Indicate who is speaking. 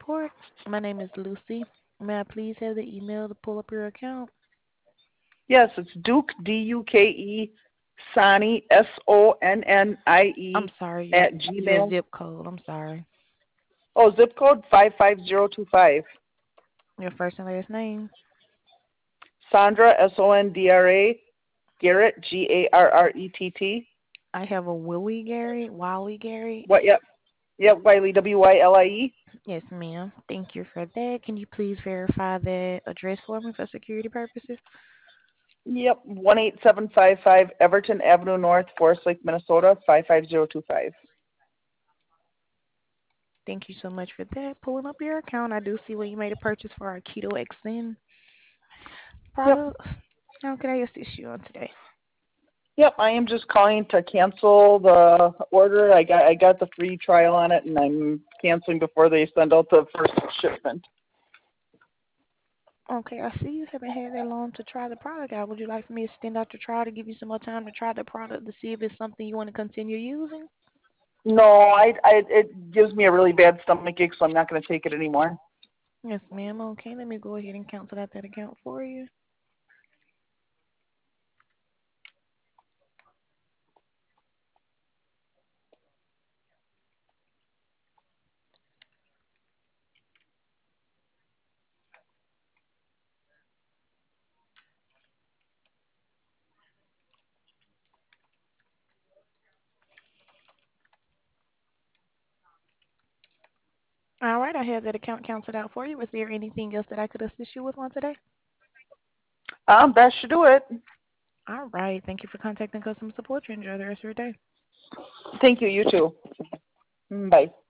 Speaker 1: support. My name is Lucy. May I please have the email to pull up your account?
Speaker 2: Yes, it's Duke Duke Sonnie
Speaker 1: I'm
Speaker 2: Sonnie
Speaker 1: sorry,
Speaker 2: at
Speaker 1: your
Speaker 2: Gmail.
Speaker 1: zip code. I'm sorry.
Speaker 2: Oh, zip code 55025.
Speaker 1: Your first and last name.
Speaker 2: Sondra Sondra Garrett Garrett.
Speaker 1: I have a Willie Gary.
Speaker 2: What? Yep. Yep. Wiley Wylie.
Speaker 1: Yes, ma'am. Thank you for that. Can you please verify that address for me for security purposes?
Speaker 2: Yep. 18755 Everton Avenue North, Forest Lake, Minnesota 55025.
Speaker 1: Thank you so much for that. Pulling up your account, I do see where you made a purchase for our Keto XN
Speaker 2: Yep.
Speaker 1: products. How can I assist you on today?
Speaker 2: Yep. I am just calling to cancel the order. I got the free trial on it, and I'm canceling before they send out the first shipment.
Speaker 1: Okay, I see you haven't had that long to try the product out. Would you like for me to extend out your trial to give you some more time to try the product to see if it's something you want to continue using?
Speaker 2: No, it gives me a really bad stomach ache, so I'm not going to take it anymore.
Speaker 1: Yes, ma'am. Okay, let me go ahead and cancel out that account for you. All right, I have that account canceled out for you. Was there anything else that I could assist you with on today?
Speaker 2: That should do it.
Speaker 1: All right. Thank you for contacting customer support. You enjoy the rest of your day.
Speaker 2: Thank you. You too. Bye.